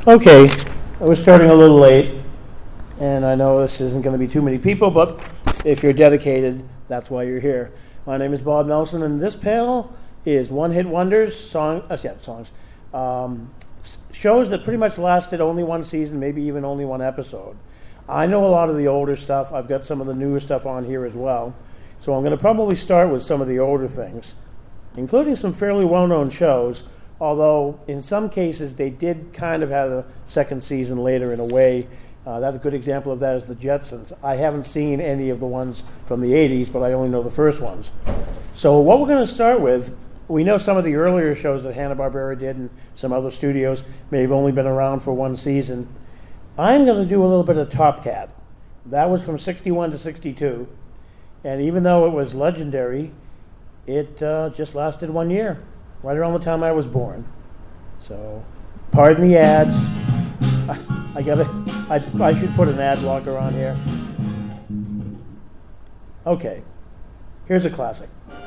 Okay, I was starting a little late, and I know this isn't going to be too many people, but if you're dedicated, that's why you're here. My name is Bob Nelson, and this panel is one-hit wonders, songs, shows that pretty much lasted only one season, maybe even only one episode. I know a lot of the older stuff. I've got some of the newer stuff on here as well. So I'm going to probably start with some of the older things, including some fairly well-known shows, although in some cases they did kind of have a second season later in a way. That's a good example of that is the Jetsons. I haven't seen any of the ones from the 80s, but I only know the first ones. So what we're going to start with, we know some of the earlier shows that Hanna-Barbera did and some other studios may have only been around for one season. I'm going to do a little bit of Top Cat. That was from 61 to 62. And even though it was legendary, it just lasted 1 year, right around the time I was born. So, pardon the ads. I should put an ad blocker on here. Okay, here's a classic.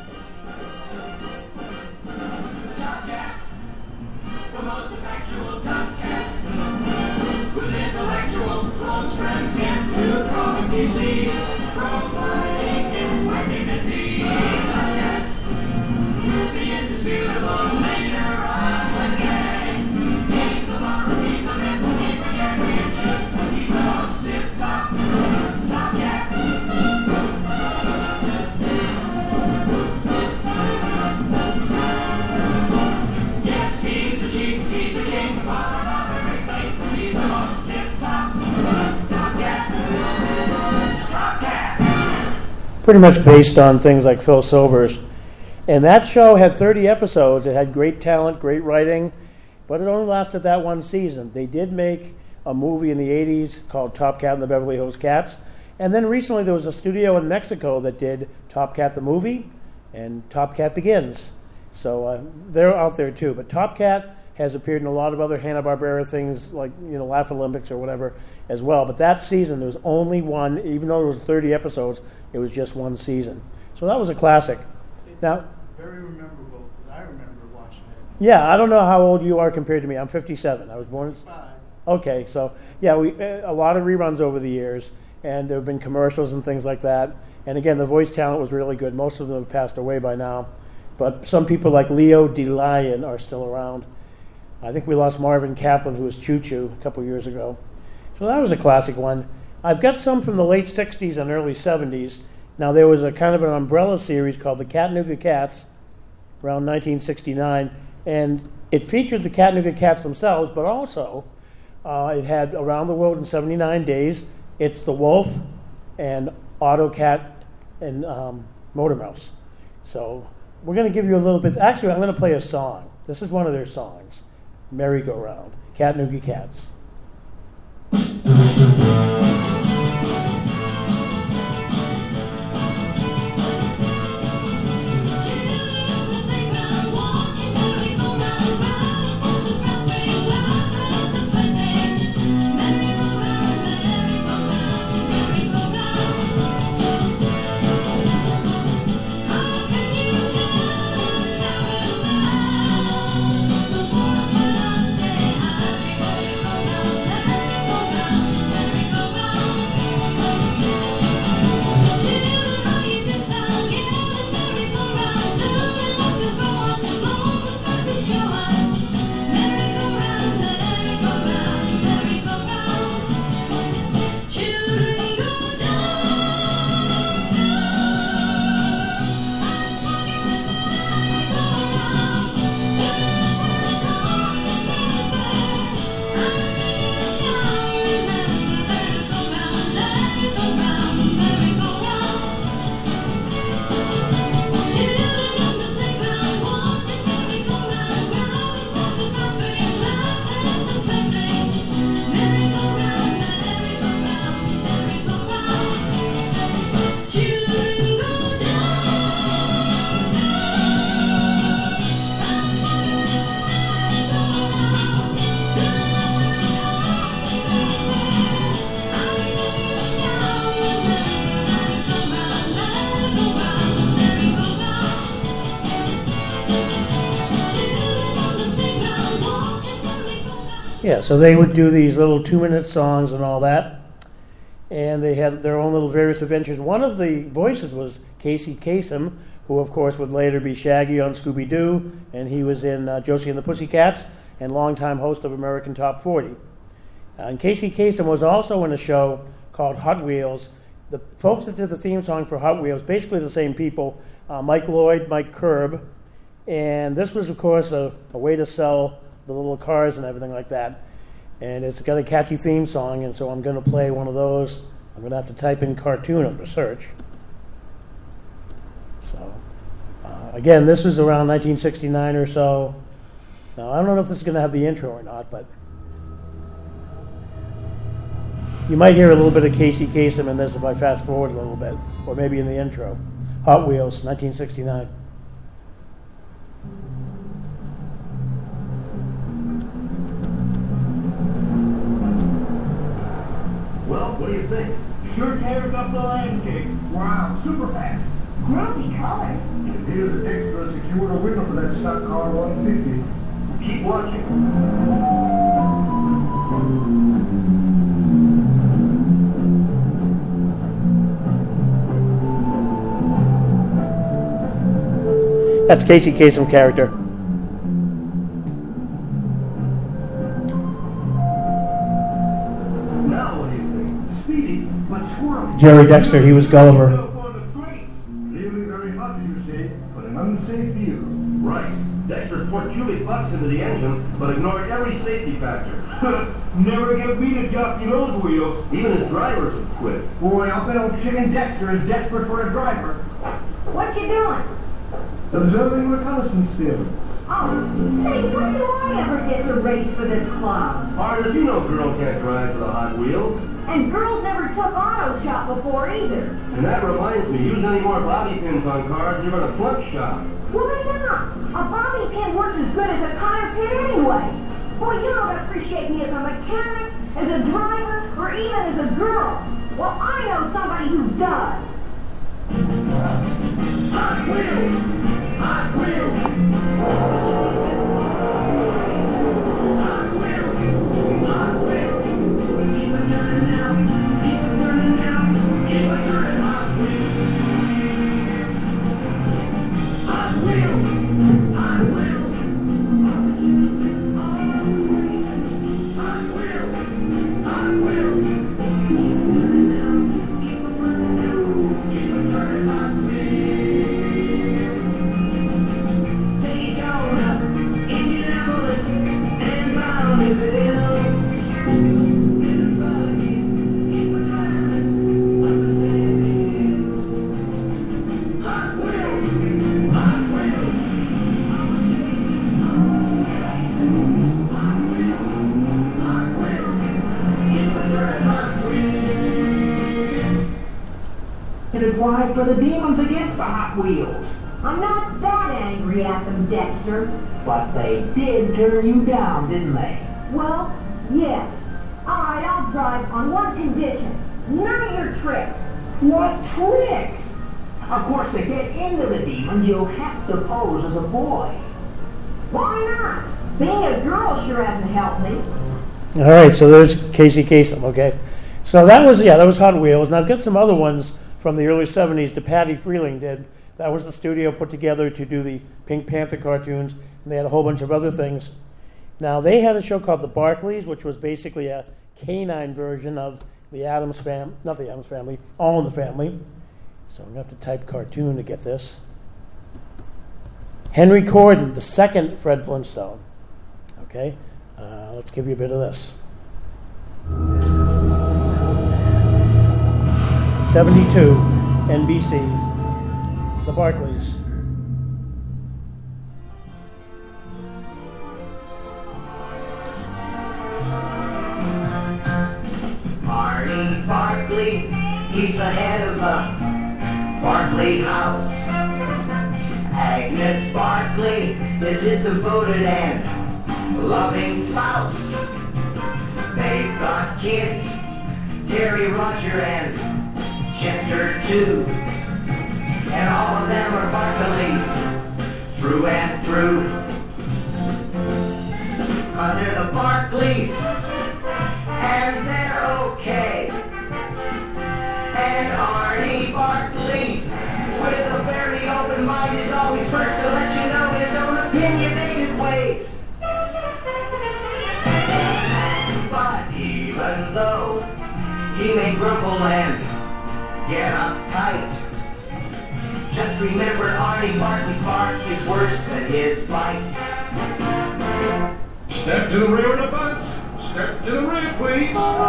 The most effectual Top Cat, whose intellectual close friends into common DC, providing its dignity. Top Cat, the indisputable leader of the gang. He's the boss, he's a myth, he's a championship, he's the most tip-top Top Cat. Yes, he's the chief, he's the king, father of everything, he's the most tip-top Top Cat. Top Cat. Pretty much based on things like Phil Silvers. And that show had 30 episodes. It had great talent, great writing, but it only lasted that one season. They did make a movie in the 80s called Top Cat and the Beverly Hills Cats. And then recently there was a studio in Mexico that did Top Cat the movie and Top Cat Begins. So they're out there too. But Top Cat has appeared in a lot of other Hanna-Barbera things like, Laugh Olympics or whatever as well. But that season there was only one, even though there was 30 episodes, it was just one season. So that was a classic. Now, very memorable because I remember watching it. Yeah, I don't know how old you are compared to me. I'm 57. I was born. 5. Okay, so yeah, we a lot of reruns over the years, and there have been commercials and things like that. And again, the voice talent was really good. Most of them have passed away by now, but some people like Leo DeLion are still around. I think we lost Marvin Kaplan, who was Choo Choo, a couple years ago. So that was a classic one. I've got some from the late 60s and early 70s. Now, there was a kind of an umbrella series called the Chattanooga Cats around 1969, and it featured the Chattanooga Cats themselves, but also it had Around the World in 79 Days, It's the Wolf, and Autocat and Motor Mouse. So we're going to give you a little bit. Actually, I'm going to play a song. This is one of their songs, Merry Go Round, Chattanooga Cats. Yeah, so they would do these little 2-minute songs and all that. And they had their own little various adventures. One of the voices was Casey Kasem, who, of course, would later be Shaggy on Scooby-Doo, and he was in Josie and the Pussycats, and longtime host of American Top 40. And Casey Kasem was also in a show called Hot Wheels. The folks that did the theme song for Hot Wheels, basically the same people, Mike Lloyd, Mike Curb, and this was, of course, a way to sell the little cars and everything like that. And it's got a catchy theme song, and so I'm going to play one of those. I'm going to have to type in cartoon under search. So, again, this was around 1969 or so. Now, I don't know if this is going to have the intro or not, but you might hear a little bit of Casey Kasem in this if I fast forward a little bit, or maybe in the intro. Hot Wheels, 1969. Well, what do you think? Sure tears up the landscape. Wow, super fast. Groovy colors. And here's an extra secure window for that stock car 150. Keep watching. That's Casey Kasem character. Now what do you think? Speedy, but squirrely. Jerry Dexter, he was Gulliver. Really very hot, you say, but an unsafe vehicle. Right. Dexter put Julie Bucks into the engine, but ignored every safety factor. Never get me to jockey those wheels. Even his drivers have quit. Boy, I'll bet old Chicken Dexter is desperate for a driver. What you doing? Observing reconnaissance field. Oh, say, when do I ever get to race for this club? Hard as you know, girl can't drive for the Hot Wheels. And girls never took auto shop before either. And that reminds me, use any more bobby pins on cars, you're gonna flunk shop. Why not? A bobby pin works as good as a tire pin anyway. Boy, you don't appreciate me as a mechanic, as a driver, or even as a girl. Well, I know somebody who does. Hot Wheels! Hot Wheels! Hot Wheels! Hot Wheels! Keep it turning now, keep it turning now, keep it turning, Hot Wheels! Hot Wheels! Hot Wheels! Hot Wheels! Hot Wheels! Keep it turning now, keep it turning, Hot Wheels! Daytona, Indianapolis, and Bonneville. Hot Wheels! Hot Wheels! Hot Wheels! Hot Wheels! Keep it turning, Hot Wheels! It's why for the demons against the Hot Wheels. I'm not that angry at them, Dexter. But they did turn you down, didn't they? Well, yes. All right, I'll drive on one condition. None of your tricks. What tricks? Of course, to get into the demons, you'll have to pose as a boy. Why not? Being a girl sure hasn't helped me. All right, so there's Casey Kasem, okay? So that was Hot Wheels. Now I've got some other ones from the early 70s that Patty Freeling did. That was the studio put together to do the Pink Panther cartoons, and they had a whole bunch of other things. Now, they had a show called The Barkleys, which was basically a canine version of the Addams Family, not the Addams Family, All in the Family. So I'm going to have to type cartoon to get this. Henry Corden, the second Fred Flintstone. Okay, let's give you a bit of this. 72, NBC, The Barkleys. Barney Barkley, he's the head of the Barkley house. Agnes Barkley is his devoted and loving spouse. They've got kids, Terry, Roger, and Chester too. And all of them are Barkleys, through and through. 'cause they're the Barkleys, and they're okay. And Arnie Barkley, with a very open mind, is always first to let you know his own opinionated ways. But even though he may grumble and get uptight, just remember Arnie Barkley's bark is worse than his bite. Step to the rear of the bus. Step to the rear, please.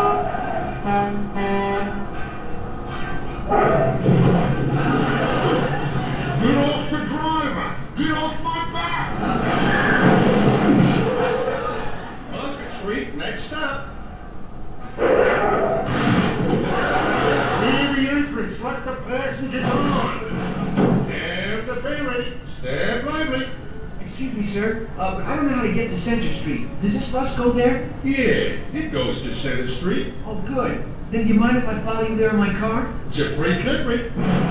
Get off the driver! Get off my back! Market Street, next up. Near the entrance, let the passengers on. Have the bay ready. Stand lively. Excuse me, sir, but I don't know how to get to Center Street. Does this bus go there? Yeah, it goes to Center Street. Oh, good. Then do you mind if I follow you there in my car? It's a free delivery.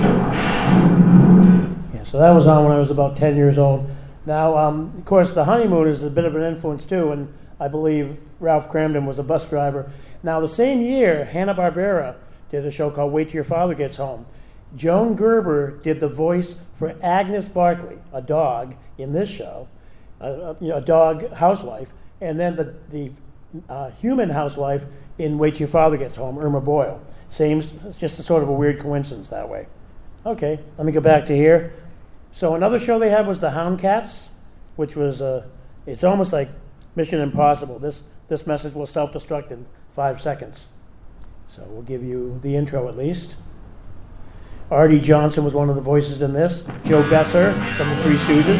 Yeah, so that was on when I was about 10 years old. Now, of course, The Honeymoon is a bit of an influence too, and I believe Ralph Cramden was a bus driver. Now, the same year, Hanna-Barbera did a show called Wait Till Your Father Gets Home. Joan Gerber did the voice for Agnes Barkley, a dog in this show, a dog housewife, and then the human housewife in Wait Till Your Father Gets Home, Irma Boyle. It's just a sort of a weird coincidence that way. Okay, let me go back to here. So another show they had was The Hound Cats, which was, it's almost like Mission Impossible. This message will self-destruct in 5 seconds. So we'll give you the intro at least. Artie Johnson was one of the voices in this. Joe Besser from the Three Stooges.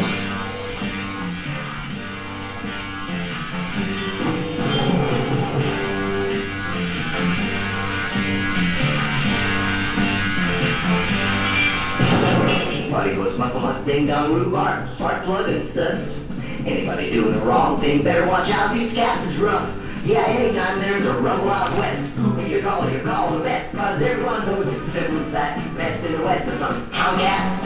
Buddy was muffle hut, ding dong, rhubarb, spark plug and studs. Anybody doing the wrong thing better watch out, these cats is rough. Yeah, anytime there's a rumble out west, who you call the best, cause everyone knows it's simple as that. Best in the west is some hound cats.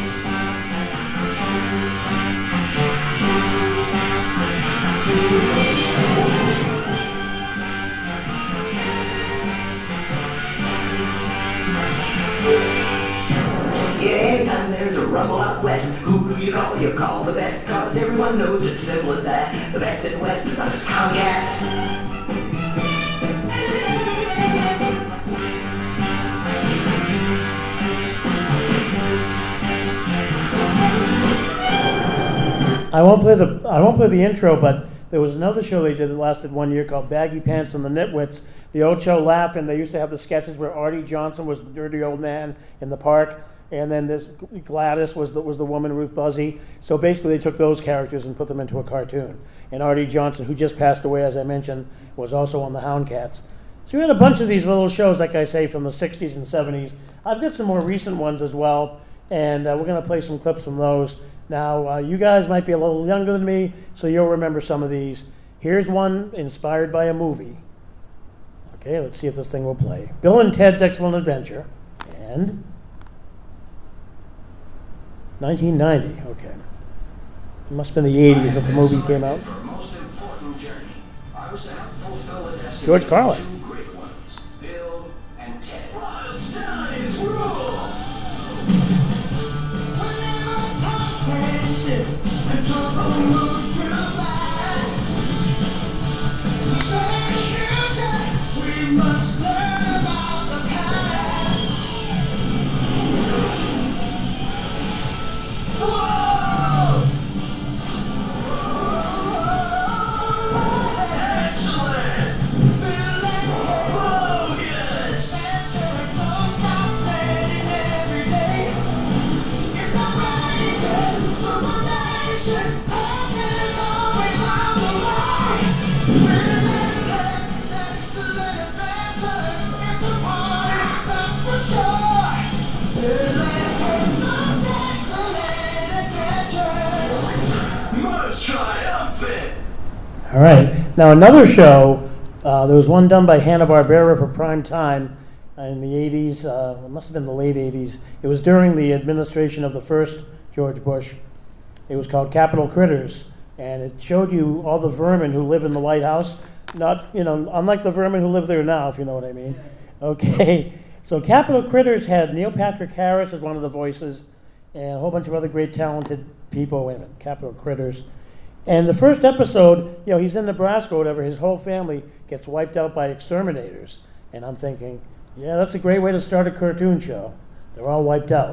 Yeah, anytime there's a rumble out west, who do you call the best, cause everyone knows it's simple as that. The best in the west is some hound cats. I won't play the intro, but there was another show they did that lasted 1 year called Baggy Pants and the Nitwits. The old show laughed, and they used to have the sketches where Artie Johnson was the dirty old man in the park, and then this Gladys was the woman, Ruth Buzzy. So basically, they took those characters and put them into a cartoon. And Artie Johnson, who just passed away, as I mentioned, was also on the Hound Cats. So we had a bunch of these little shows, like I say, from the 60s and 70s. I've got some more recent ones as well, and we're going to play some clips from those. Now, you guys might be a little younger than me, so you'll remember some of these. Here's one inspired by a movie. Okay, let's see if this thing will play. Bill and Ted's Excellent Adventure. And 1990, okay. It must have been the 80s that the movie came out. George Carlin. Bill and Ted. All right. Now, another show, there was one done by Hanna-Barbera for prime time in the 80s. It must have been the late 80s. It was during the administration of the first George Bush. It was called Capitol Critters. and it showed you all the vermin who live in the White House. Not, unlike the vermin who live there now, if you know what I mean. Okay, so Capitol Critters had Neil Patrick Harris as one of the voices, and a whole bunch of other great talented people. Wait a minute, Capitol Critters. And the first episode, he's in Nebraska or whatever, his whole family gets wiped out by exterminators. And I'm thinking, yeah, that's a great way to start a cartoon show. They're all wiped out.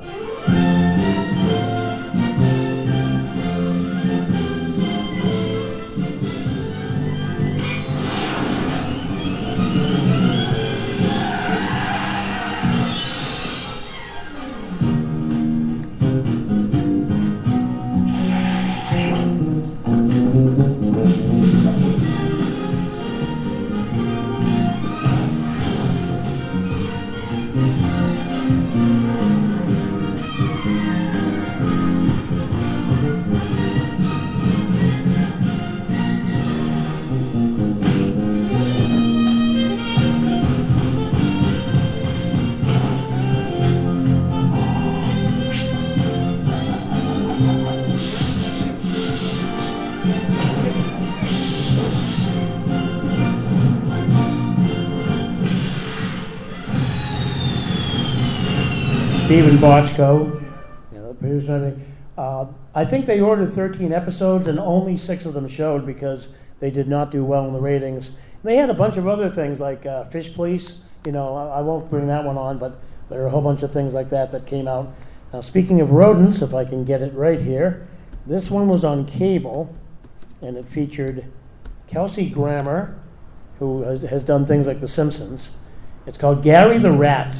Stephen Bochco, the producer. I think they ordered 13 episodes and only 6 of them showed because they did not do well in the ratings. And they had a bunch of other things like Fish Police. I won't bring that one on, but there are a whole bunch of things like that came out. Now, speaking of rodents, if I can get it right here, this one was on cable, and it featured Kelsey Grammer, who has done things like The Simpsons. It's called Gary the Rat.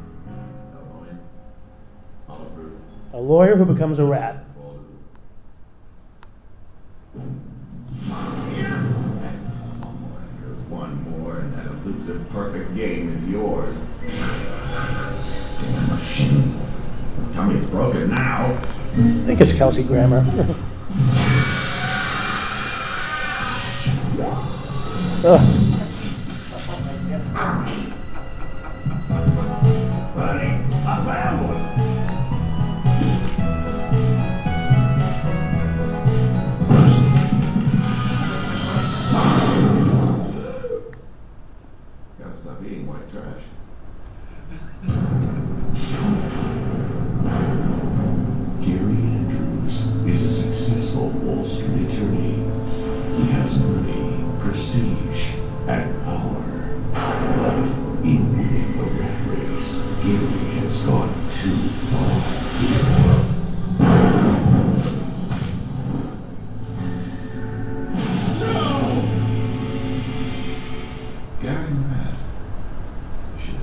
A lawyer who becomes a rat. One more, and that elusive perfect game is yours. Tell me it's broken now. I think it's Kelsey Grammer. Honey, I found one. Gotta stop eating white trash. Gary Andrews is a successful Wall Street attorney. He has money, prestige, and power. But in winning the rat race, Gary has gone too far. Gary the Rat. Shit.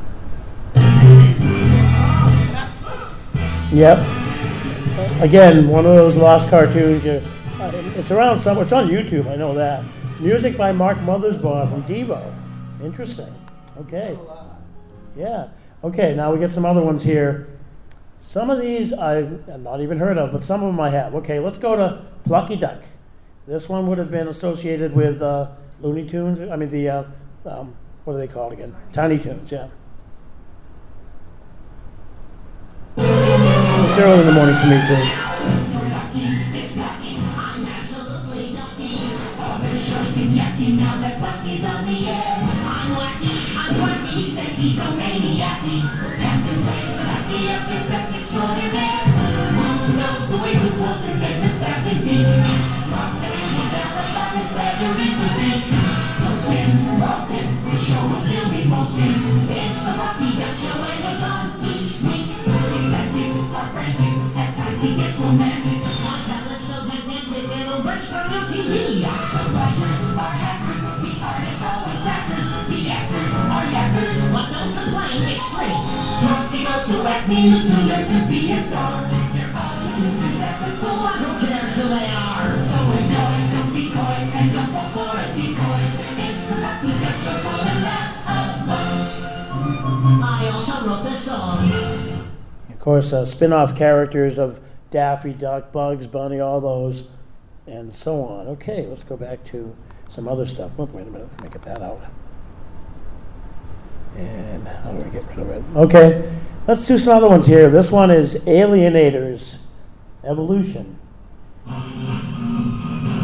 Yep. Again, one of those lost cartoons. It's around somewhere. It's on YouTube, I know that. Music by Mark Mothersbaugh from Devo. Interesting. Okay. Yeah. Okay, now we get some other ones here. Some of these I've not even heard of, but some of them I have. Okay, let's go to Plucky Duck. This one would have been associated with Looney Tunes. I mean, the, what are they called again? Tiny Toons, yeah. It's early in the morning for me, too. Now that Plucky's on the air, I'm wacky, he's a maniac. Captain Blaze, Lucky, episode extraordinaire. Who knows the way to pose his head is back in me? Rock the angel down the line and Saturday physique. So Tim, Ralston, the show will still be posted. It's a Lucky Duck show and it's on each week. Detectives are frantic, at times he gets romantic. On talent so gigantic, it'll burst from your TV. The writers are hackers, the artists always crackers. The actors are yackers, but don't complain, it's free. Lucky goes to Acme to learn to be a star. They're all choosers at the school, who cares who they are? So enjoy, don't be coy, and don't fall for a decoy. It's a Lucky Duck show for the laugh of us. I also wrote this song. Of course, spin-off characters of Daffy Duck, Bugs Bunny, all those, and so on. Okay, let's go back to some other stuff. Oh, wait a minute, let me get that out. And how do I get rid of it? Okay, let's do some other ones here. This one is Alienators Evolution.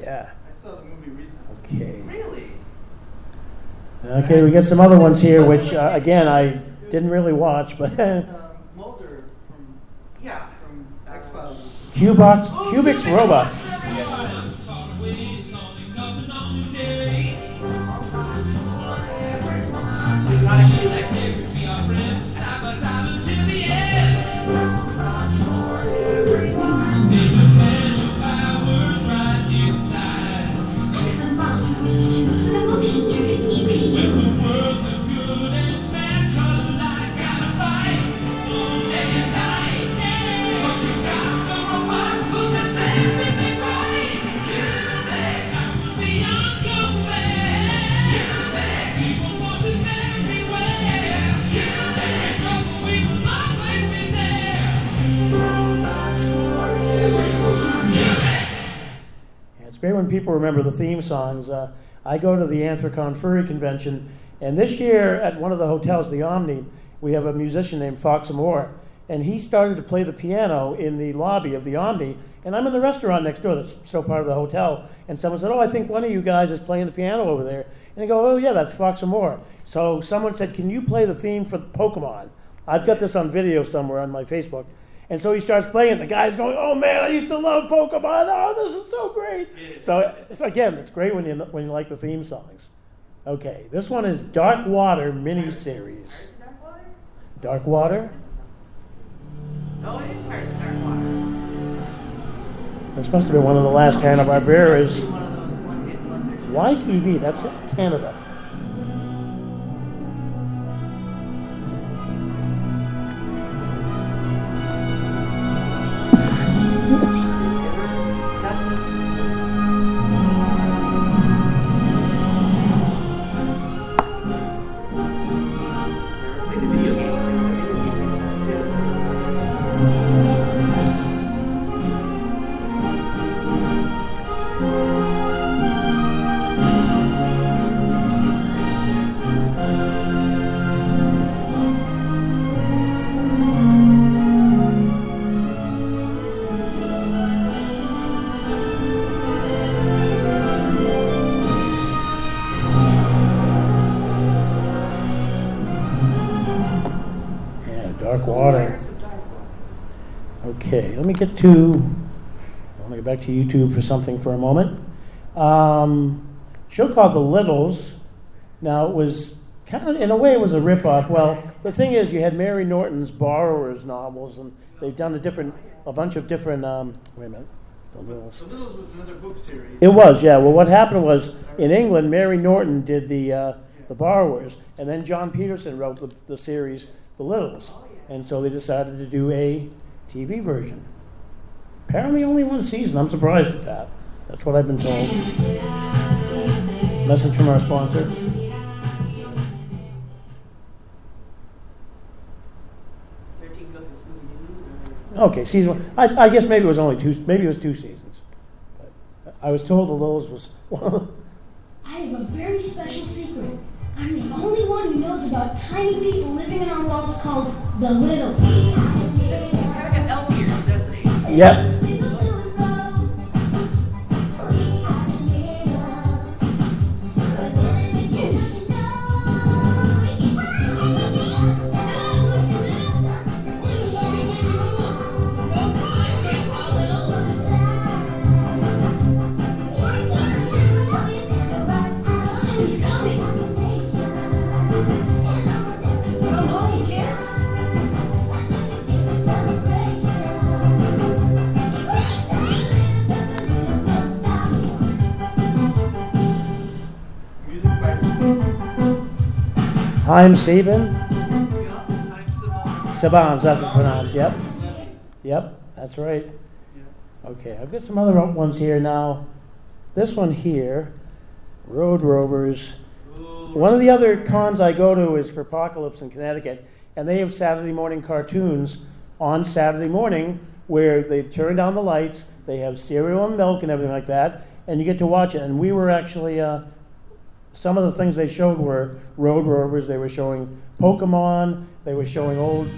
Yeah. I saw the movie recently. Okay. Really? Okay, we got some other ones here, which again I didn't really watch, but Mulder from Yeah. X-Files. Cubics Robots. It's great when people remember the theme songs. I go to the Anthrocon Furry Convention, and this year at one of the hotels, the Omni, we have a musician named Fox Amore, and he started to play the piano in the lobby of the Omni, and I'm in the restaurant next door that's still part of the hotel, and someone said, oh, I think one of you guys is playing the piano over there. And I go, oh, yeah, that's Fox Amore. So someone said, can you play the theme for Pokemon? I've got this on video somewhere on my Facebook. And so he starts playing. The guy's going, "Oh man, I used to love Pokemon. Oh, this is so great!" So again, it's great when you like the theme songs. Okay, this one is Dark Water miniseries. Dark Water. Oh, it is Pirates of Dark Water. This must have been one of the last Hanna-Barbera's. One of those one-hit wonders. YTV. That's it, Canada. Okay, let me get to. I want to get back to YouTube for something for a moment. Show called The Littles. Now it was kind of, in a way, it was a ripoff. Well, the thing is, you had Mary Norton's Borrowers novels, and they've done a bunch of different. Wait a minute. The Littles. The Littles was another book series. It was, yeah. Well, what happened was in England, Mary Norton did the Borrowers, and then John Peterson wrote the series The Littles, and so they decided to do a TV version. Apparently only one season. I'm surprised at that. That's what I've been told. Message from our sponsor. Okay, season one. I guess maybe it was only two. Maybe it was 2 seasons. But I was told The Littles was one. I have a very special secret. I'm the only one who knows about tiny people living in our walls called the Littles. Yep. Haim Saban? Saban, that's how it's pronounced, yep. Yep, that's right. Okay, I've got some other ones here now. This one here, Road Rovers. One of the other cons I go to is for Apocalypse in Connecticut, and they have Saturday morning cartoons on Saturday morning where they turn down the lights, they have cereal and milk and everything like that, and you get to watch it. And we were actually... some of the things they showed were Road Rovers. They were showing Pokemon. They were showing old,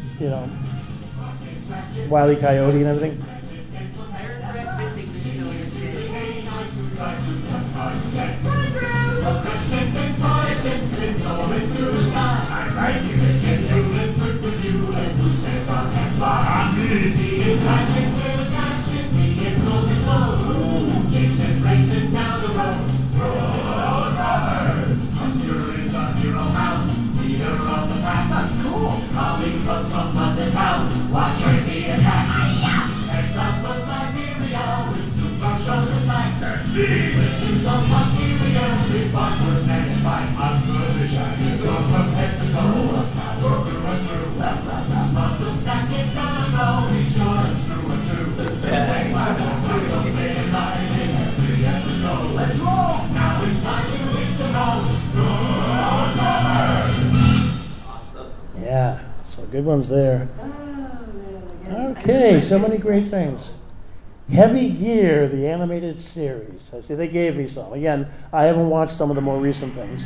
Wile E. Coyote and everything. Yeah, so good ones there. Okay, so many great things. Heavy Gear, the animated series. I see they gave me some. Again, I haven't watched some of the more recent things.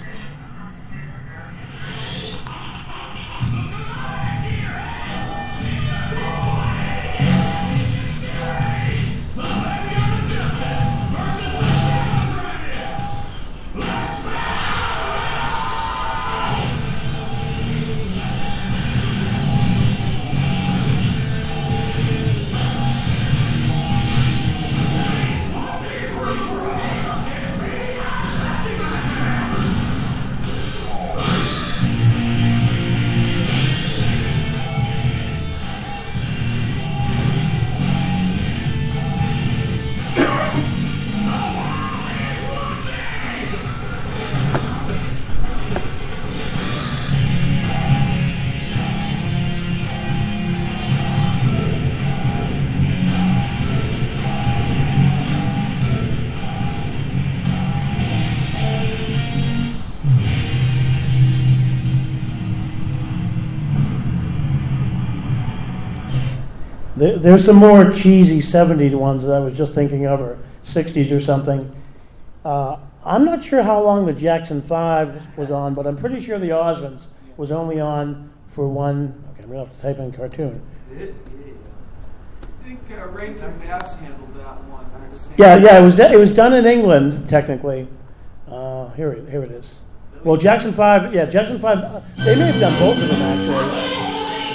There's some more cheesy 70s ones that I was just thinking of, or 60s or something. I'm not sure how long the Jackson 5 was on, but I'm pretty sure the Osmonds was only on for one. Okay, I'm going to have to type in cartoon. I think Rankin Bass handled that one. Yeah, it was done in England, technically. Here it is. Well, Jackson 5, Jackson 5, they may have done both of them, actually.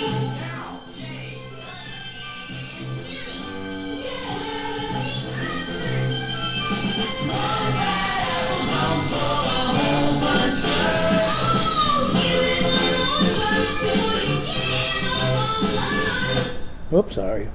Oops, sorry.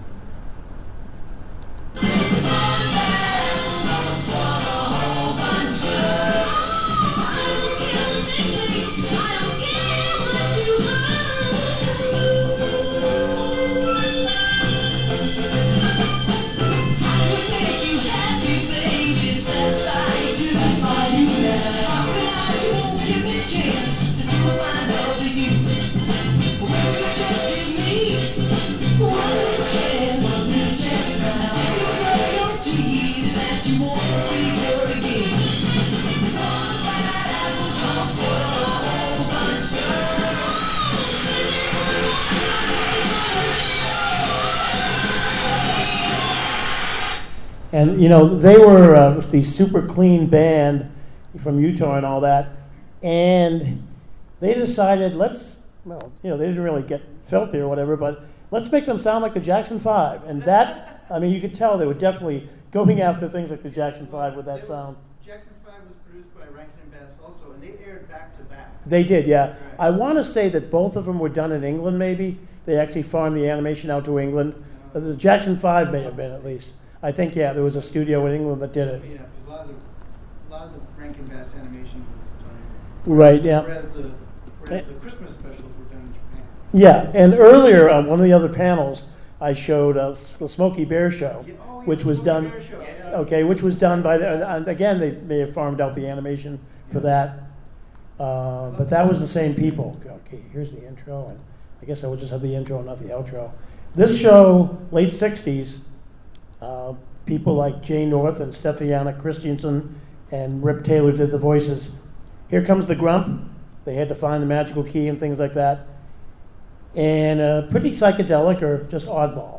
And, they were the super clean band from Utah and all that. And they decided, they didn't really get filthy or whatever, but let's make them sound like the Jackson 5. And that, you could tell they were definitely going after things like the Jackson 5 with that sound. Jackson 5 was produced by Rankin and Bass also, and they aired back to back. They did, yeah. Right. I want to say that both of them were done in England, maybe. They actually farmed the animation out to England. The Jackson 5 may have been, at least. I think, there was a studio in England that did it. Yeah, because a lot of the Rankin Bass animation was done in Right, yeah. Whereas the Christmas specials were done in Japan. Yeah, and earlier on one of the other panels, I showed the Smokey Bear Show, which was done. Which was done by and again they may have farmed out the animation for that, but that was the same people. Okay, here's the intro, and I guess I will just have the intro and not the outro. This show, late '60s. People like Jay North and Stefania Christensen and Rip Taylor did the voices. Here comes the Grump. They had to find the magical key and things like that. And pretty psychedelic or just oddball.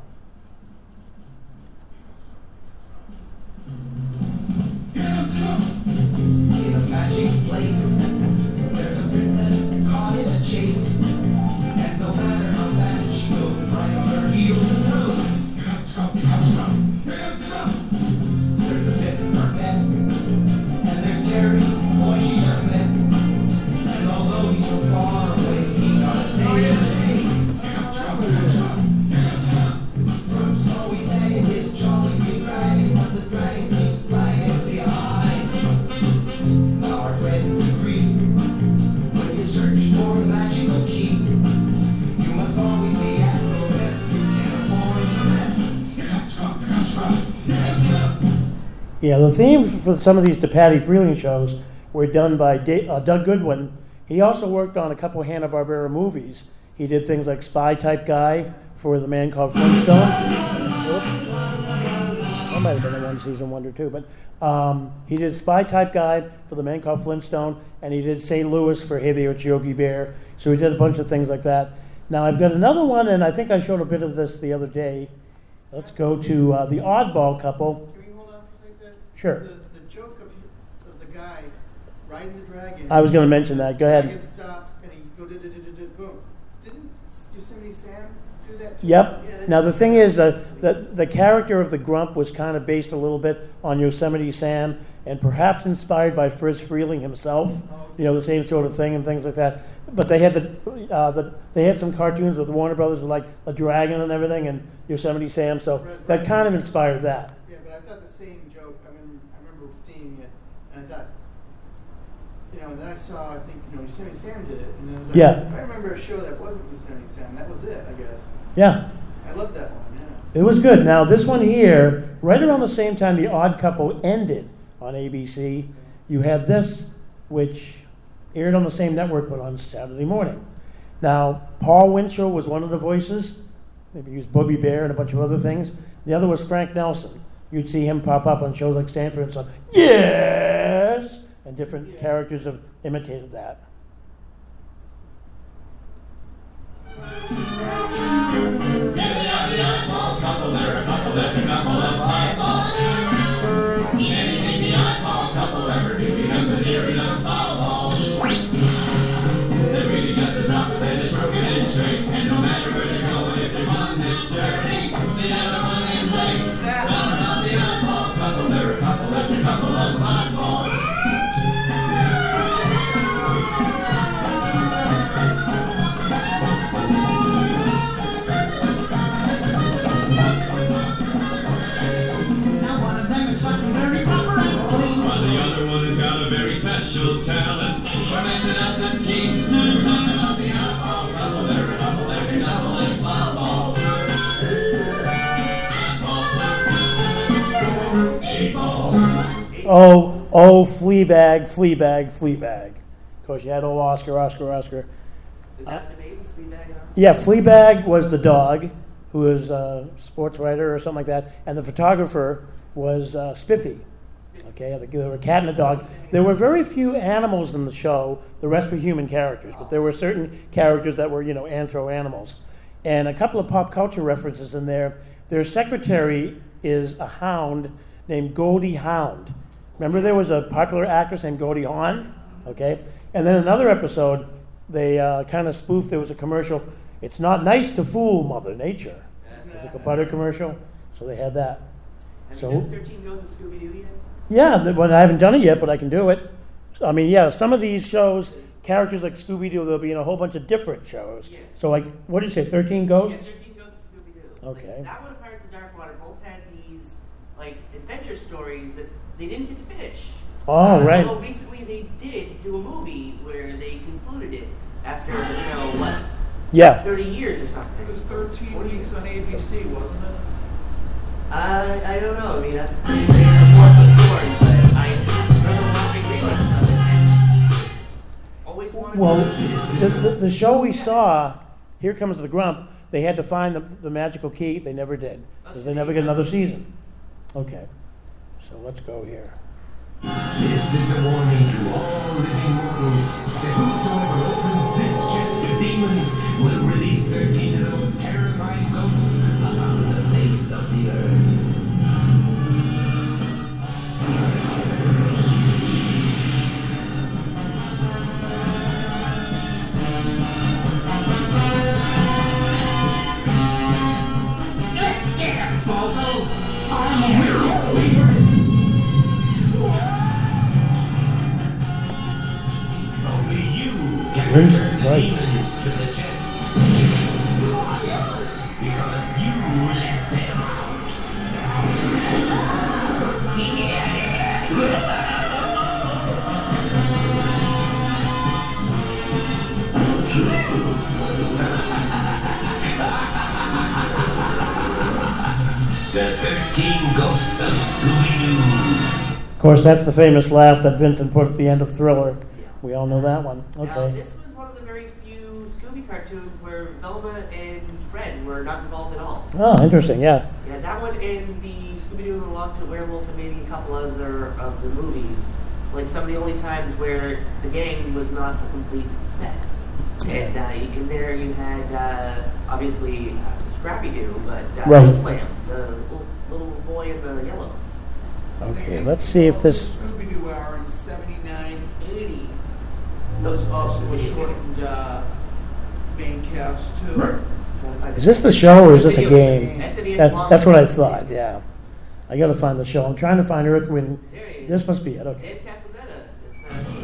In a magic place, there's a princess caught in a chase. And no matter how fast she goes, right on her heels and toes. There's a bit in her bed, and there's Terry, boy she just met. And although he's so far away, he's got to say Brooks always sang in his jolly big dragon, but the dragon keeps flying as the Yeah, the themes for some of these DePatie Freeling shows were done by Doug Goodwin. He also worked on a couple of Hanna-Barbera movies. He did things like Spy Type Guy for The Man Called Flintstone. That might have been a one-season wonder too, but he did Spy Type Guy for The Man Called Flintstone, and he did St. Louis for Hey There, It's Yogi Bear. So he did a bunch of things like that. Now I've got another one, and I think I showed a bit of this the other day. Let's go to The Oddball Couple. Can we hold on for a second? Sure. The joke of the guy riding the dragon. I was going to mention that. Go ahead. The dragon stops and he go boom. Didn't Yosemite Sam do that too? Yep. Now the thing is that the character of the Grump was kind of based a little bit on Yosemite Sam, and perhaps inspired by Friz Freleng himself. You know, the same sort of thing and things like that. But they had they had some cartoons with Warner Brothers with like a dragon and everything, and Yosemite Sam. So that kind of inspired that. Yeah, but I thought the same joke. I remember seeing it, and I thought, and then I saw, I think, Yosemite Sam did it, and then I was like, Yeah. I remember a show that wasn't Yosemite Sam. That was it, I guess. Yeah. I loved that one. Yeah. It was good. Now this one here, right around the same time The Odd Couple ended on ABC, you had this, which aired on the same network but on Saturday morning. Now, Paul Winchell was one of the voices. Maybe he was Bobby Bear and a bunch of other things. The other was Frank Nelson. You'd see him pop up on shows like Sanford and Son. Yes! And different characters have imitated that. Oh, Fleabag, Fleabag, Fleabag. Of course, you had old Oscar. Is that the name? Fleabag? Yeah, Fleabag was the dog, who was a sports writer or something like that, and the photographer was Spiffy. Okay, there were a cat and a dog. There were very few animals in the show. The rest were human characters, but there were certain characters that were, anthro animals. And a couple of pop culture references in there. Their secretary is a hound named Goldie Hawn. Remember there was a popular actress named Goldie Hawn? Okay. And then another episode, they kind of spoofed, there was a commercial, "It's not nice to fool Mother Nature." It was like a butter commercial, so they had that. Have you done 13 Ghosts of Scooby-Doo yet? Yeah, well, I haven't done it yet, but I can do it. So, I mean, yeah, some of these shows, characters like Scooby-Doo, they'll be in a whole bunch of different shows. Yeah. So, like, what did you say, 13 Ghosts? Yeah, 13 Ghosts of Scooby-Doo. Okay. Like, that one and Pirates of Darkwater both had these, like, adventure stories that they didn't get to finish. Oh, right. Although recently they did do a movie where they concluded it after, what? Yeah. 30 years or something. It was 13 weeks on ABC, wasn't it? I don't know. I mean, that's the fourth story, but I remember watching reruns of it and always wanted Well, the show we saw, Here Comes the Grump, they had to find the magical key. They never did, because they never get another season. Okay, so let's go here. This is a warning to all living mortals that whosoever opens this chest of demons will release 13 of those terrifying ghosts upon the face of the earth. Get scared, Bobo! I'm a hero! Only you can Where's turn the the lights? demons to the chest. Because you let them out. The 13 Ghosts of Scooby-Doo. course, that's the famous laugh that Vincent put at the end of Thriller. We all know that one. Now, Okay. this was one of the very few Scooby cartoons where Velma and Fred were not involved at all. Oh, interesting. Yeah. Yeah, that one and the Scooby-Doo and Welcome to Werewolf and maybe a couple other of the movies. Like some of the only times where the gang was not a complete set. And in there you had, obviously, Scrappy-Doo, but Right. Flim Flam, the little boy in the yellow. Okay. Let's see if this. Scooby-Doo Hour in 79-80 was also a shortened main cast too. Is this the show or is this a game? SNES That's what I thought. Yeah. I got to find the show. I'm trying to find Earthwind. There he is. This must be it. Okay. Ed Castaneda is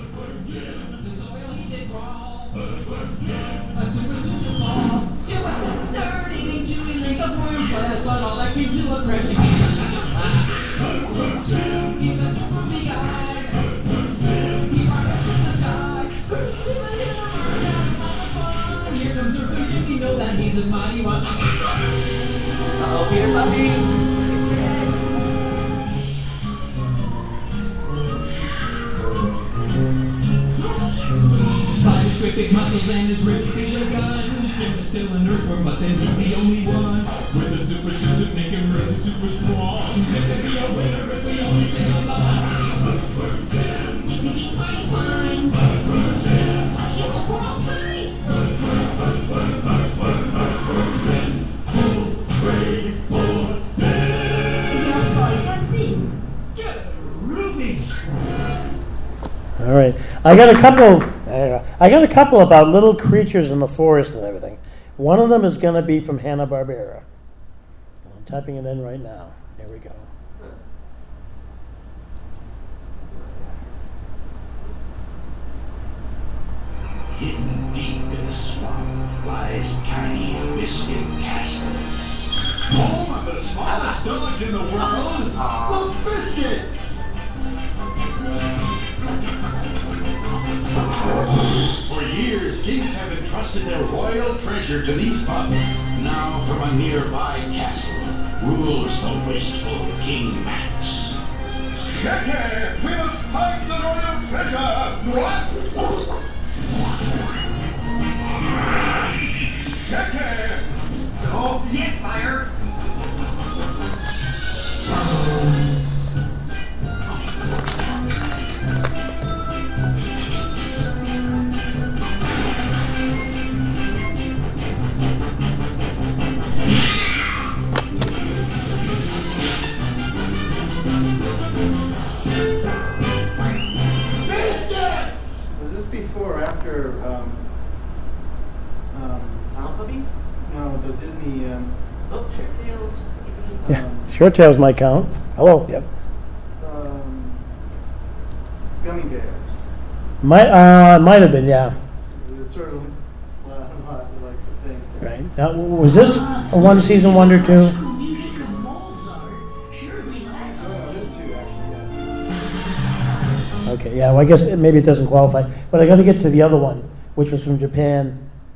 Uh-oh, Peter Puppy! Slides with big muscles and his ripped finger gun. Jim is still an earthworm, but then he's the only one with a super suit to make him really super strong. He can be a winner if we only sing along. All right. I got a couple. I got a couple about little creatures in the forest and everything. One of them is going to be from Hanna-Barbera. I'm typing it in right now. There we go. Hidden deep in the swamp lies tiny Biscuit Castle. Home of the smallest dogs in the world, the Biscuits! For years, kings have entrusted their royal treasure to these pups. Now, from a nearby castle, rules the wasteful King Max. Jackie, we must find the royal treasure! What? Jackie! Oh, yes, sire! Was this before or after? Island Puppies? No, the Disney. Oh, Trick Tales. Yeah. Short tails might count. Hello. Yep. Gummy Bears. Might have been. Yeah. It's sort of like the thing. Right. Now, was this a one season wonder too? No, there's two actually. Yeah. Okay. Yeah. Well, I guess maybe it doesn't qualify. But I got to get to the other one, which was from Japan.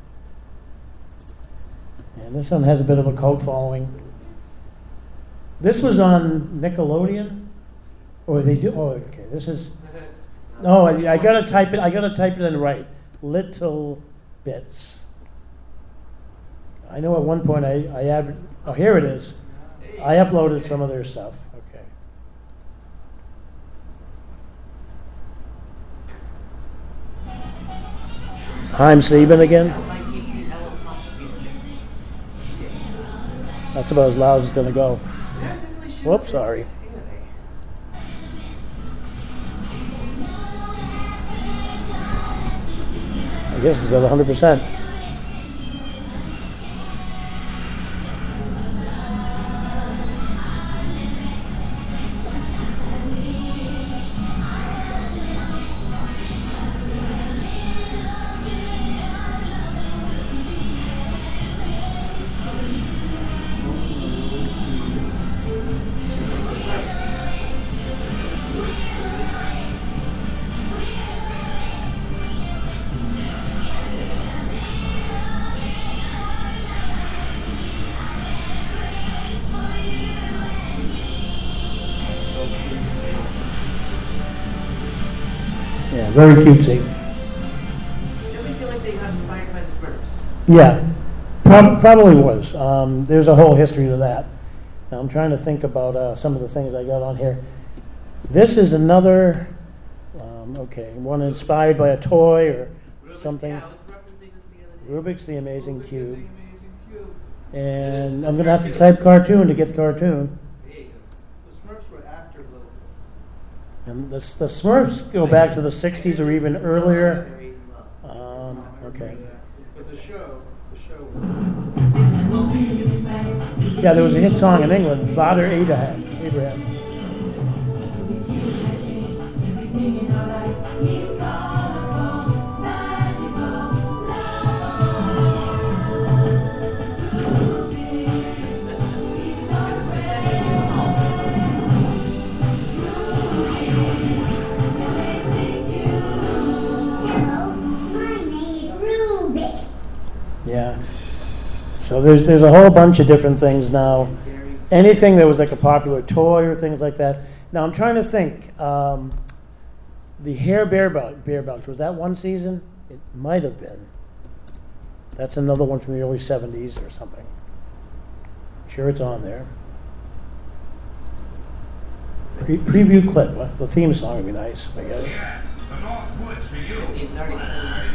And this one has a bit of a cult following. This was on Nickelodeon, or they do. Oh, okay. This is. No, I gotta type it. I gotta type it in right. Little Bits. I know at one point I had. Oh, here it is. I uploaded some of their stuff. Okay. Heim Sieben again. That's about as loud as it's gonna go. Whoops, sorry. I guess it's at 100%. Yeah, very cutesy. Did we feel like they got inspired by the Smurfs? Yeah, probably was. There's a whole history to that. Now, I'm trying to think about some of the things I got on here. This is another, one inspired by a toy or something. Yeah, I was referencing this the other day. Rubik's The Amazing Rubik, Cube. The Amazing Cube. And I'm going to have to type cartoon to get the cartoon. There you go. The Smurfs were after Little. And the Smurfs go back to the 60s or even earlier. Okay. But the show was. Yeah, there was a hit song in England, Vater Abraham. Yeah. So there's a whole bunch of different things now. Anything that was like a popular toy or things like that. Now I'm trying to think. The Hair Bear Bunch, was that one season? It might have been. That's another one from the early 70s or something. I'm sure it's on there. Preview clip. The theme song would be nice. I guess. Yeah, the North Woods for you. It's already said.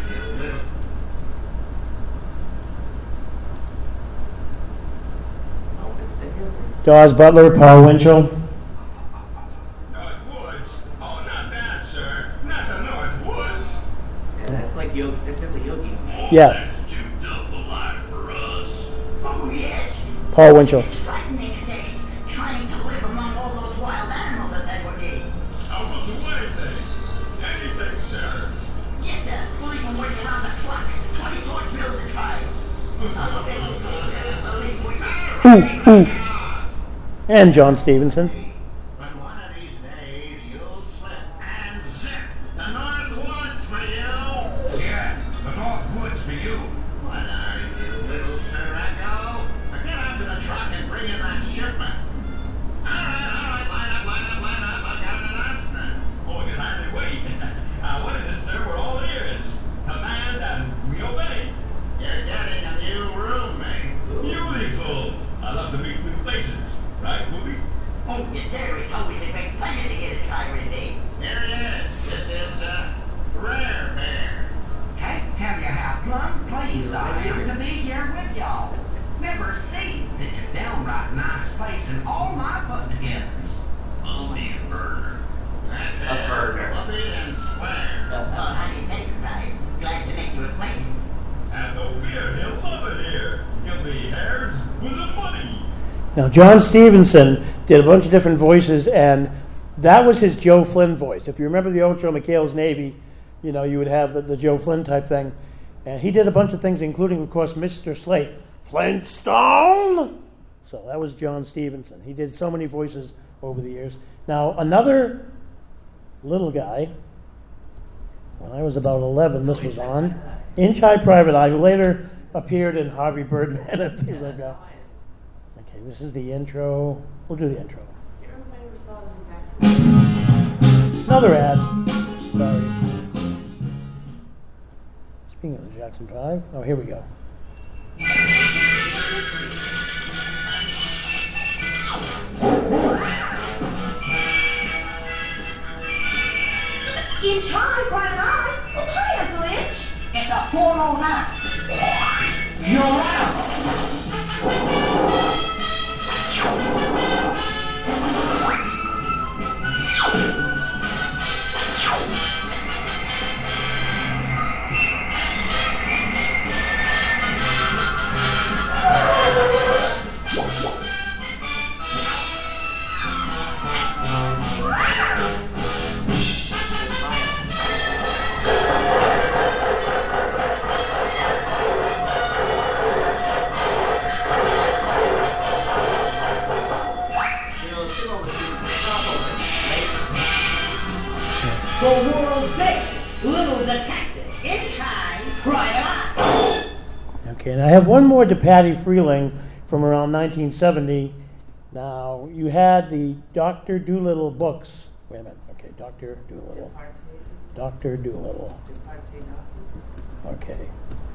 Oh, it's the Hair Bear. Dawes Butler, Paul Winchell. North Woods? Oh, not that, sir. Not the North Woods. Yeah, that's like Yogi. That's definitely Yogi. Yeah. You dumped the line for us. Oh, yes. Paul Winchell. It's frightening today, trying to live among all those wild animals that they would eat. How about the wedding thing? Anything, sir. Get that flying and working around the clock. 24 bills to try. And John Stevenson. But one of these days you'll slip and zip. The North Woods for you. Yeah, the North Woods for you. What are you, little Sirocco? Get onto the truck and bring in that shipment. All right, line up. I've got an announcement. Oh, you can hardly wait. What is it, sir? We're all ears. Command and we obey. You're getting a new roommate. Beautiful. I love to meet new faces. Right, Whoopi? Oh, yes, there is always a great pleasure to hear the Kyrie. There he is. This is, Rare Bear. Can't tell you how plumb pleased I am to be here with y'all. Never seen such a downright nice place in all my put togethers. Must be a burger. That's A it. burger. Whoopi and Square. How do you take it, right? Glad to make you acquainted. And no fear, he'll love it here. He'll be heirs with the money. Now, John Stevenson did a bunch of different voices, and that was his Joe Flynn voice. If you remember the old show, McHale's Navy, you would have the Joe Flynn type thing. And he did a bunch of things, including, of course, Mr. Slate. Flintstone! So that was John Stevenson. He did so many voices over the years. Now, another little guy, when I was about 11, this was on, Inch High Private Eye, who later appeared in Harvey Birdman and things like that. Okay, this is the intro. We'll do the intro. You remember if I ever saw them exactly? Another ad. Sorry. Speaking of the Jackson 5. Oh, here we go. Inch high, Private Eye. Oh, hi, Uncle Inch. It's a 409. You're out. The world's biggest little detective, Inch High Private Eye. Okay, and I have one more to Patty Freeling from around 1970. Now, you had the Dr. Dolittle books. Wait a minute. Okay, Dr. Doolittle. Departed. Dr. Doolittle. Departed Doctor. Okay.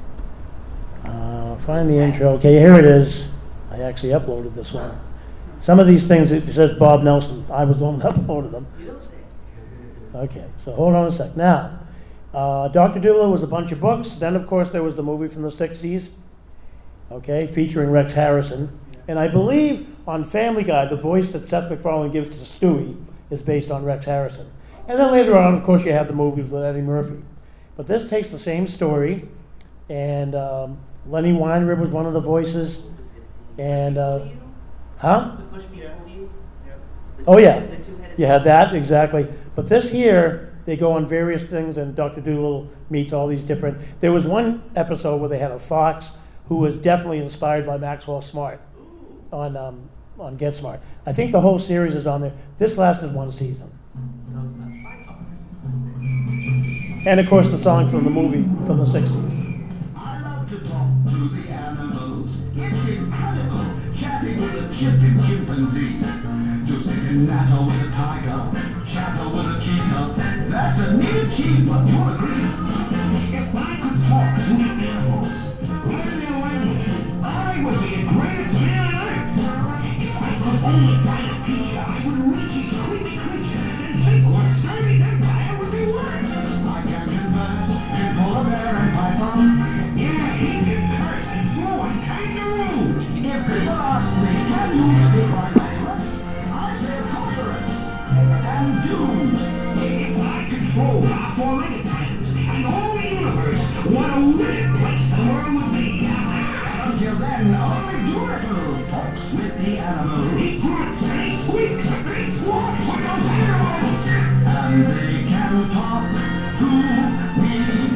Find the intro. Okay, here it is. I actually uploaded this one. Some of these things, it says Bob Nelson. I was the one that uploaded them. You don't say. Okay, so hold on a sec. Now, Dr. Doolittle was a bunch of books. Then, of course, there was the movie from the 60s, okay, featuring Rex Harrison. And I believe on Family Guy, the voice that Seth MacFarlane gives to Stewie is based on Rex Harrison. And then later on, of course, you have the movies with Eddie Murphy. But this takes the same story, and Lenny Weinrib was one of the voices. And, huh? The Push Me Pull You? Oh, yeah. The two-headed You had that, exactly. But this here, they go on various things, and Dr. Doolittle meets all these different... There was one episode where they had a fox who was definitely inspired by Maxwell Smart on Get Smart. I think the whole series is on there. This lasted one season. So it's not Spy Fox. And, of course, the song from the movie from the 60s. I love to talk to the animals. It's incredible chatting with a chimpanzee. To sit and natter with a tiger, chatter with a cheetah. That's a neat achievement, you agree? If I could talk to the animals, learn their languages, I would be the greatest man on earth. If I could only find a teacher, I would reach each creepy creature and think what Sammy's empire would be worth. I can converse in polar bear and python. Yeah, he can curse and throw a kangaroo. If people ask me, can you speak my language? I say conquerors and doomed. If I control our four orangutans and the whole universe, what a weird place the world would be. Until then, only Doolittle talks with the animals. He grunts and he squeaks and he squawks with those animals. And they can talk to me.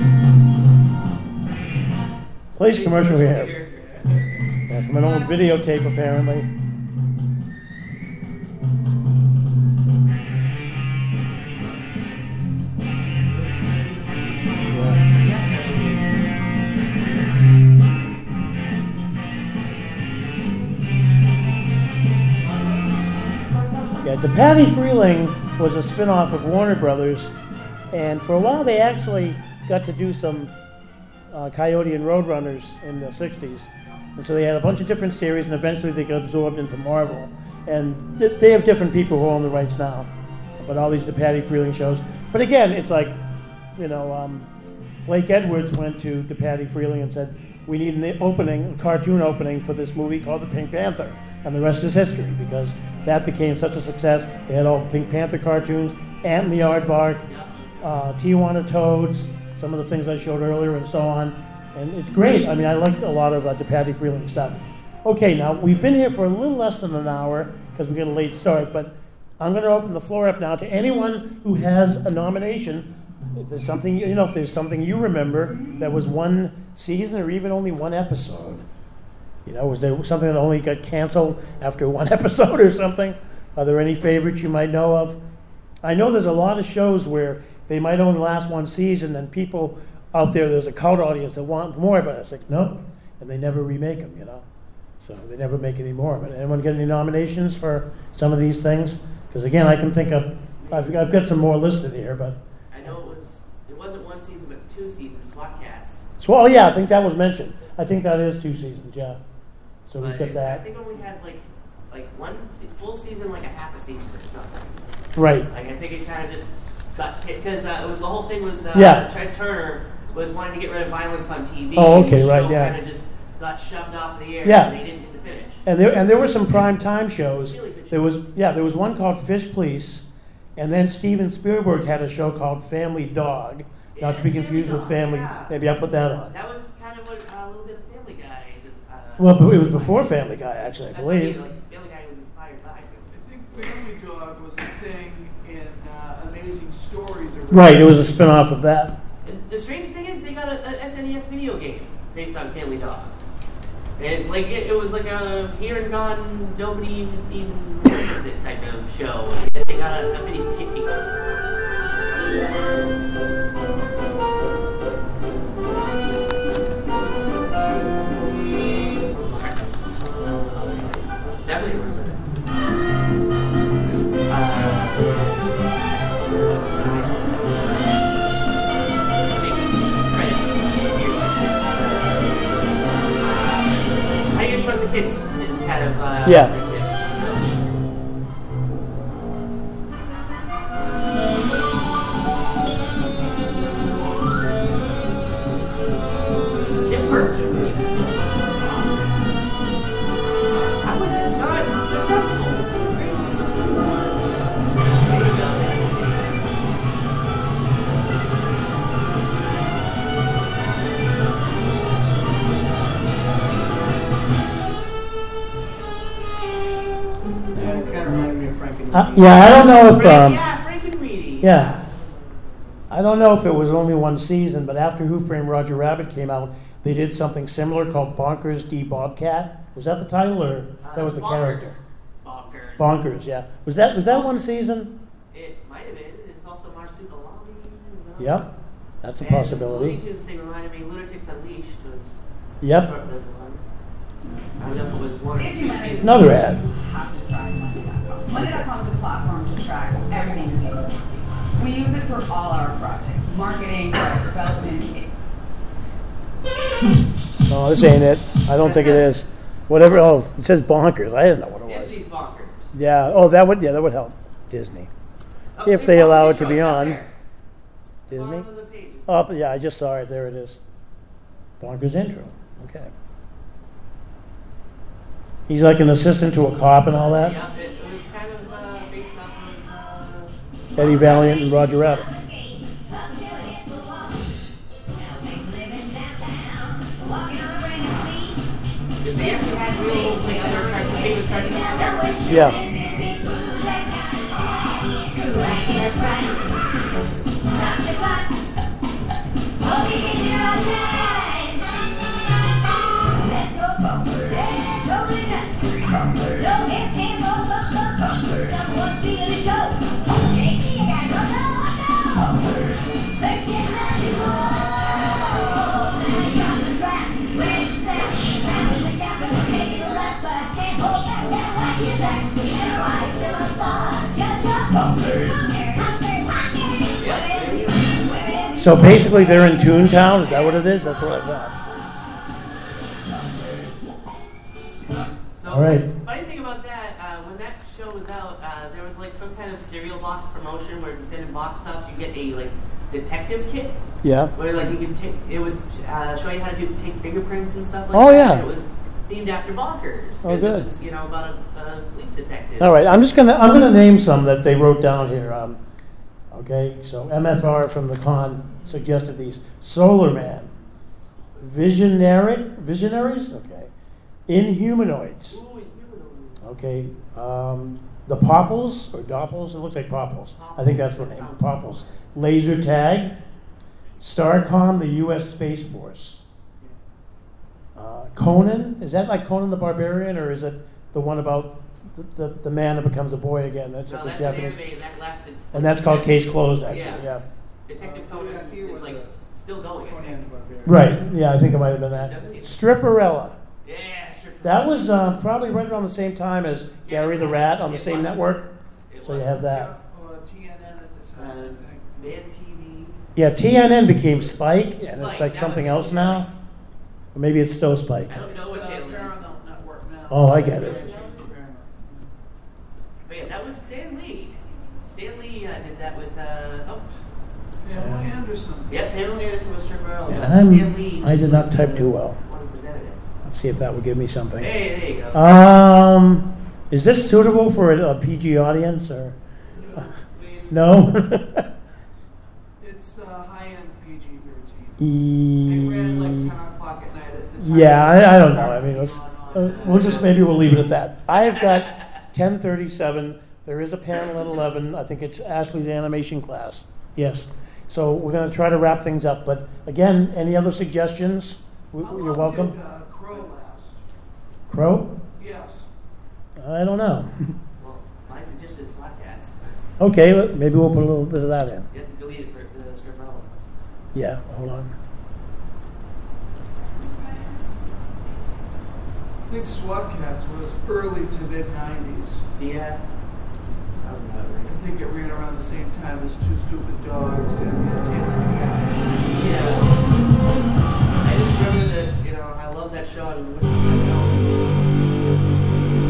Police commercial here. Yeah, from an old videotape, apparently. Yeah, DePatie Freeling was a spin-off of Warner Brothers, and for a while they actually got to do some Coyote and Roadrunners in the 60s. And so they had a bunch of different series, and eventually they got absorbed into Marvel. And they have different people who own the rights now, but all these DePatie Freeling shows. But again, it's like, Blake Edwards went to DePatie Freeling and said, we need a cartoon opening for this movie called The Pink Panther. And the rest is history, because that became such a success. They had all the Pink Panther cartoons, Ant and the Aardvark, Tijuana Toads, some of the things I showed earlier, and so on. And it's great. I mean, I like a lot of DePatie Freeling stuff. Okay, now, we've been here for a little less than an hour, because we got a late start, but I'm going to open the floor up now to anyone who has a nomination. If there's something, if there's something you remember that was one season or even only one episode. Was there something that only got canceled after one episode or something? Are there any favorites you might know of? I know there's a lot of shows where they might only last one season, and people out there's a cult audience that want more, but it's like, no, and they never remake them, So they never make any more. But anyone get any nominations for some of these things? Because again, I can think of, I've got some more listed here, but. I know it wasn't one season, but 2 seasons, SWAT Cats. Well, yeah, I think that was mentioned. I think that is 2 seasons, yeah. So we get that. I think only had like one full season, like a half a season or something. Right. Like I think it kind of just got hit because it was the whole thing with Ted Turner was wanting to get rid of violence on TV. Oh, okay, and the right, show yeah. Kind of just got shoved off the air. Yeah. And they didn't get to finish. And there were some prime time shows. Really good There was one called Fish Police, and then Steven Spielberg had a show called Family Dog. Not to be confused with Family. Yeah. Maybe I'll put that on. That was kind of what a little bit of Family Guy. Well, it was before Family Guy, actually, I believe. Family Guy was inspired by. I think Family Dog was a thing in Amazing Stories. Right, it was a spin-off of that. And the strange thing is they got a SNES video game based on Family Dog. And it was like a here and gone, nobody even noticed it type of show. And they got a video game. Definitely remember it. How You Shrunk the Kids is kind of Yeah. like this. Tim Burton's even still. How is this not successful? It's crazy. There you go. Yeah, it kind of reminded me of Frank and Yeah, I don't know if. Frank and Weedy. Yeah. I don't know if it was only one season, but after Who Framed Roger Rabbit came out, they did something similar called Bonkers D. Bobcat. Was that the title, or that was the Bonkers. character? Bonkers. Bonkers, yeah. Was that one season? It might have been. It's also Marsupilami. Yep. That's a And possibility. Looney Tunes thing reminded me. Lunatics Unleashed was Yep. a short-lived one. I don't know if it was one or two seasons. Another ad. Monday.com is a platform to track everything in the industry. We use it for all our projects, marketing, product development. No, this ain't it. I don't think it is. Whatever. Oh, it says Bonkers. I didn't know what it was. Disney's Bonkers. Yeah. Oh, that would help. Disney. Oh, If they allow it to Bonkers be show's on. there. Disney. Bottom of the page. Oh, yeah, I just saw it. There it is. Bonkers intro. Okay. He's like an assistant to a cop and all that. Yeah, it was kind of based off of. Eddie Valiant and Roger Rabbit. Because they actually had real like other famous cartoon characters. Yeah. So basically, they're in Toontown. Is that what it is? That's what I thought. So, All right. funny thing about that, when that show was out, there was like some kind of cereal box promotion where instead of box tops, you get a like detective kit. Yeah. Where like you could take, it would show you how to take fingerprints and stuff like Oh, that. yeah. And it was themed after Bonkers. Oh, good. It was, about a police detective. All right. I'm gonna name some that they wrote down here. Okay. So MFR from the con suggested these: Solar Man, Visionaries. Okay. Inhumanoids. Ooh, Inhumanoids. Okay. The Popples or Doppels. It looks like Popples. I think that's the name. Popples. Laser Tag. Starcom, the U.S. Space Force. Conan. Is that like Conan the Barbarian, or is it the one about the man that becomes a boy again? That's No, like that's the an Japanese. anime that lasted. And that's called Case Closed, actually. Yeah. Detective Conan I think it is was like still going. I Conan think. the Barbarian. Right. Yeah, I think it might have been that. Stripperella. Yeah, sure. That was probably right around the same time as Gary the Rat on the It same was. network. It So was. you have Yeah, that. TNN at the time, I think. Mad TV. Yeah, TNN became Spike, and it's Spike, like that something was- else now. Or maybe it's still Spike. I don't know what It's the channel it is. Paramount Network now. Oh, I get it. They changed to Paramount. But yeah, that was Stan Lee. Stan Lee did that with Pamela Anderson. yeah, Pamela Anderson was Stripperella. Yeah, but Stan Lee. I did was not the type too well. One who presented it. Let's see if that will give me something. Hey, there you go. Is this suitable for a PG audience or I mean, no? it's high-end PG-13. They ran it like 10 o'clock at night at the time. Yeah, I don't know. I mean, let's, On. we'll just maybe we'll leave it at that. I have got 10:37. There is a panel at 11. I think it's Ashley's animation class. Yes. So we're going to try to wrap things up. But again, any other suggestions? How You're long welcome. did Crow last? Crow? Yes. I don't know. Well, my suggestion is Slotcats. Okay, maybe we'll put a little bit of that in. You have to delete it for the Stripperella. Yeah, hold on. I think SWAT Cats was early to mid-90s. Yeah. I think it ran around the same time as Two Stupid Dogs and Tail End Cat. Yeah. I just remember that, you know, I love that show and wish I could know.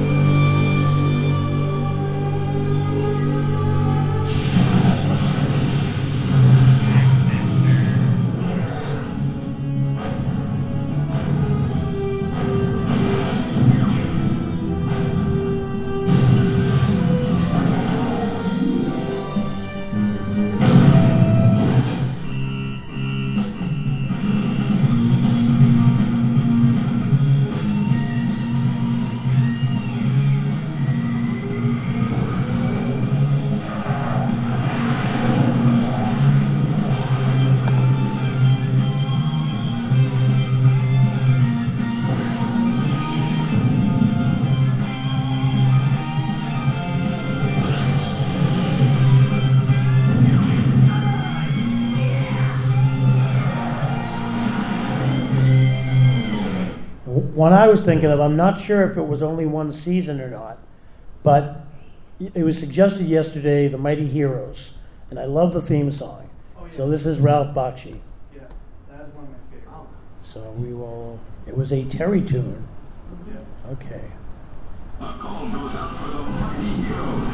One I was thinking of, I'm not sure if it was only one season or not, but it was suggested yesterday, The Mighty Heroes, and I love the theme song. Oh, yeah. So this is Ralph Bakshi. Yeah, that's one of my favorites. Oh. So we will, it was a Terry tune. Yeah. Okay. A call goes out for the Mighty Heroes.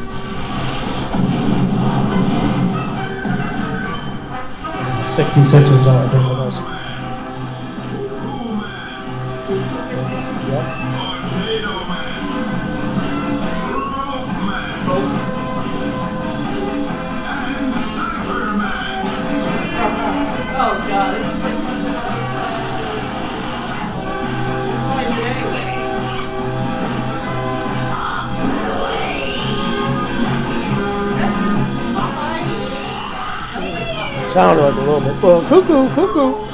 66 or so, I think it was. Yep. Tornado Man. Rope Man. And Sniper Man. Oh god, this is like something that's what I do anyway. Is that just Popeye? Sounds like Popeye. Sounded like a little bit. Well, cuckoo, cuckoo.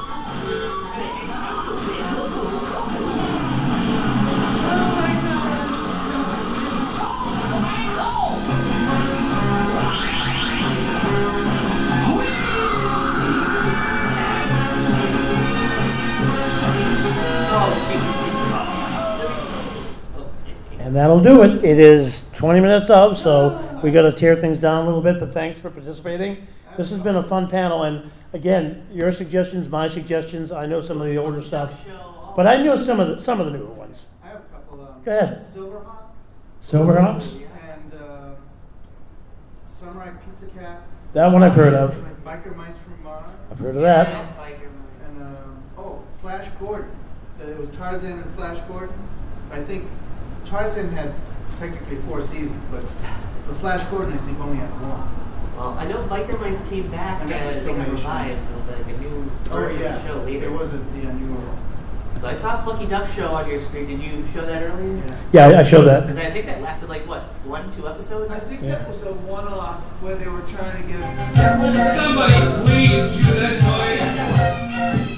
And that'll do it. It is 20 minutes of, so we got to tear things down a little bit, but thanks for participating. This has been a fun panel, and again, your suggestions, my suggestions. I know some of the older stuff, but I know some of the newer ones. I have a couple. Go ahead. Silverhawks. Silverhawks? And Sunrise Pizza Cat. That one I've heard of. Biker Mice from Mars. I've heard of that. And Flash Gordon. It was Tarzan and Flash Gordon. I think Tarzan had technically 4 seasons, but the Flash Gordon I think only had 1. Well, I know Biker Mice came back And and that was they got Filmation. revived. It was like a new version of the show later. It was the new one. So I saw Plucky Duck show on your screen. Did you show that earlier? Yeah, I showed that. Because I think that lasted like what, 1-2 episodes? I think that was a one-off where they were trying to give. Somebody please do that noise.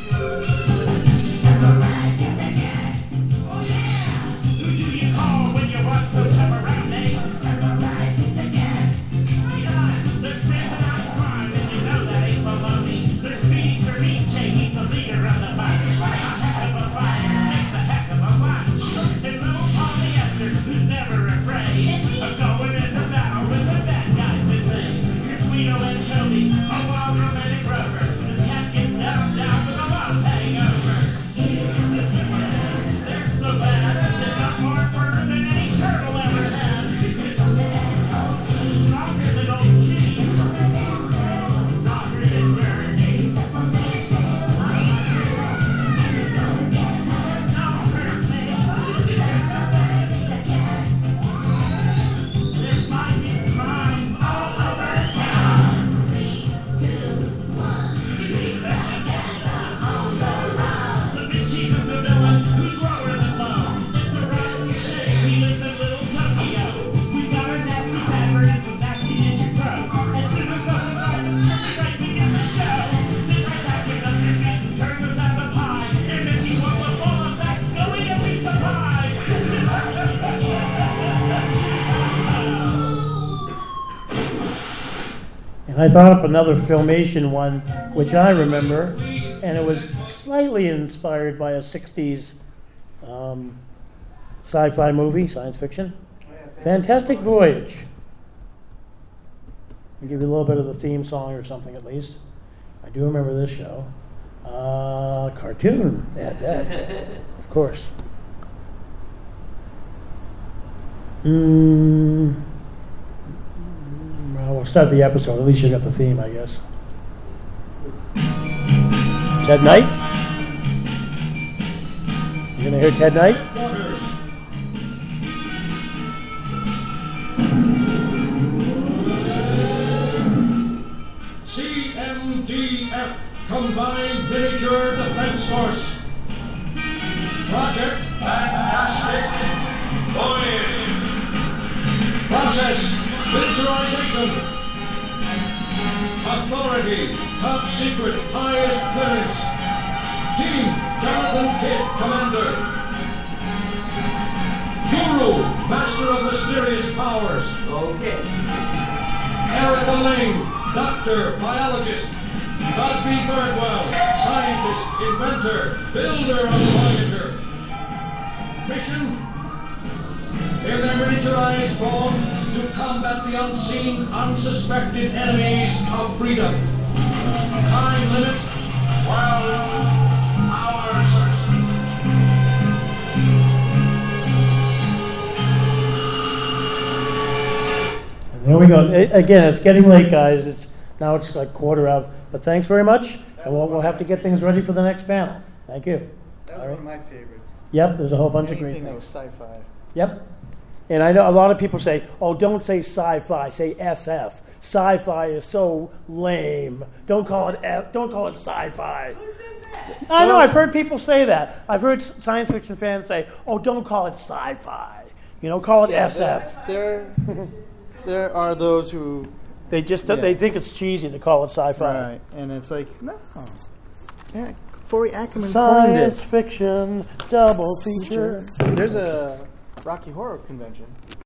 And I thought up another Filmation one, which I remember, and it was slightly inspired by a 60s sci-fi movie, science fiction. Fantastic Voyage. I'll give you a little bit of the theme song or something at least. I do remember this show. Cartoon. They had that. Of course. Well, we'll start the episode. At least you got the theme, I guess. Ted Knight? You gonna hear Ted Knight? CMDF, Combined Miniature Defense Force. Project Fantastic Voyage. Process Miniaturization. Authority Top Secret Highest Clearance. Team Jonathan Kidd, Commander. Guru, Master of Mysterious Powers. Okay. Erica Lane, Doctor, Biologist. Cosby Birdwell, Scientist, Inventor, Builder of Voyager. Mission? In their miniaturized form, to combat the unseen, unsuspected enemies of freedom. Time limit, 12 hours. And there we go. Again, it's getting late, guys. It's like quarter of. But thanks very much. And we'll have to get things ready for the next panel. Thank you. That was one of my favorites. Yep, there's a whole bunch of great Anything things. that was sci-fi. Yep. And I know a lot of people say, oh, don't say sci-fi, say SF. Sci-fi is so lame. Don't call it sci-fi. Who says that? I know, I've heard people say that. I've heard science fiction fans say, oh, don't call it sci-fi. Call it SF. There are those who... They think it's cheesy to call it sci-fi. Right, and it's like, no. Yeah, Corey Ackerman coined it. Science fiction, double feature. There's a Rocky Horror Convention